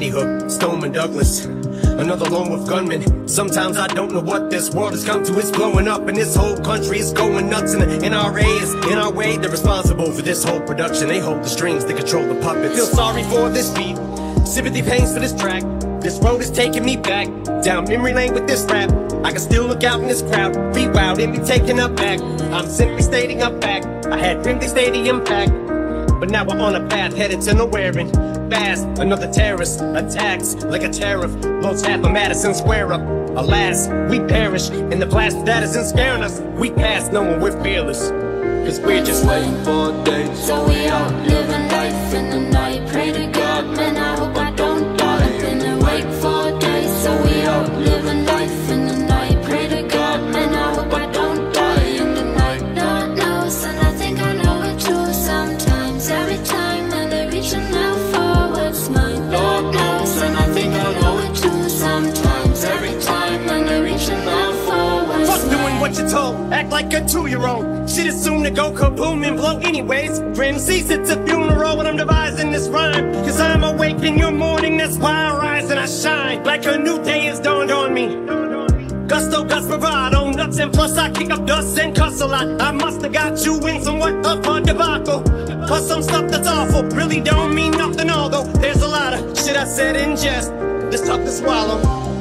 Sandy Hook, Stoneman Douglas, another lone wolf gunman. Sometimes I don't know what this world has come to. It's blowing up and this whole country is going nuts. And the NRA is in our way. They're responsible for this whole production. They hold the strings, they control the puppets. Feel sorry for this beat, sympathy pains for this track. This road is taking me back, down memory lane with this rap. I can still look out in this crowd, be wild and be taken up back. I'm simply stating a fact, I had Wembley Stadium packed. But now we're on a path headed to nowhere and fast. Another terrorist attacks like a tariff, blows half of Madison Square up. Alas, we perish in the blast that isn't scaring us. We pass knowing we're fearless, cause we're just waiting for a day. So we out living life in the night. Pray to God, man, I hope I don't die. Been awake for a day, so we out living life in the night. Pray to God, man, I hope I don't die in the night. Lord knows, and I think I know it too sometimes. Every time, and they're reaching out for what's mine. Lord knows, and I think I know it too sometimes. Every time, and they're reaching out for what's mine. Fuck doing what you're told, act like a 2-year-old. Shit is soon to go kaboom and blow anyways. For MCs it's a funeral when I'm devising this rhyme. Cause I'm awake in your morning, that's why I rise and I shine. Like a new day has dawned on me. Gusto, guts, bravado, nuts, and plus I kick up dust and cuss a lot. I must've got you in somewhat of a debacle. Plus some stuff that's awful, really don't mean nothing. Although there's a lot of shit I said in jest that's tough to swallow.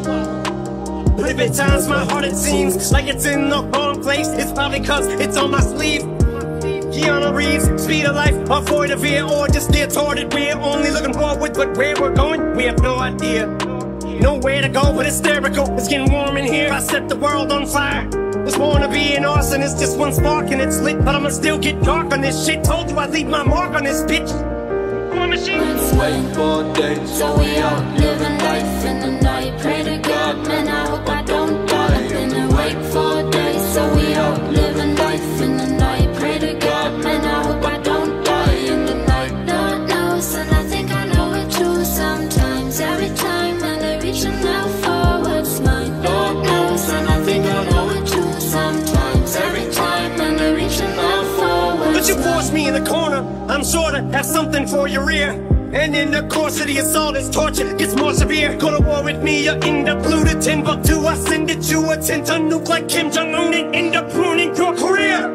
But if at times my heart it seems like it's in the wrong place, it's probably cause it's on my sleeve. Keanu Reeves, speed of life, avoid a veer or just steer toward it. We're only looking forward, but where we're going, we have no idea. Nowhere to go but hysterical, it's getting warm in here. I set the world on fire, was born to be an arson. It's just one spark and it's lit, but I'ma still get dark on this shit. Told you I'd leave my mark on this bitch. War machine. It's waiting for a day, so we out living life in the night. Pray to God, man, I hope I don't die. Been awake for a day, so we out living life in the night. Pray to God, man, I hope I don't die in the night. Lord knows, and I think I know it too sometimes. Every time, and they're reaching out for what's mine. Lord knows, and I think I know it too sometimes. Every time, and they're reaching out for what's mine. But you forced me in the corner, I'm sure to have something for your ear. And in the course of the assault, it's torture, gets more severe. Go to war with me, you end up looted Timbuktu. I send it you a tent to nuke like Kim Jong-un and end up ruining your career.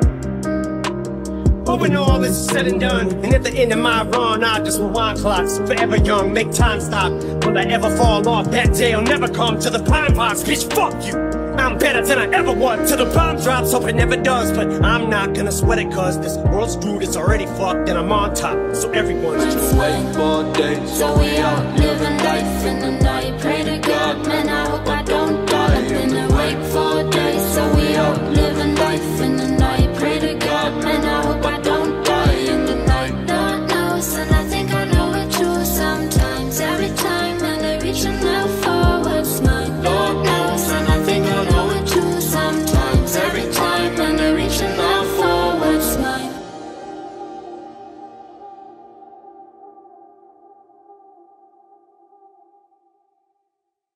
But when all this is said and done, and at the end of my run, I just rewind clocks, forever young, make time stop. Will I ever fall off? That day'll never come to the pine box. Bitch, fuck you, I'm better than I ever was. Till the bomb drops, hope it never does. But I'm not gonna sweat it, cause this world's screwed, it's already fucked, and I'm on top, so everyone's just waiting for a day, so we out living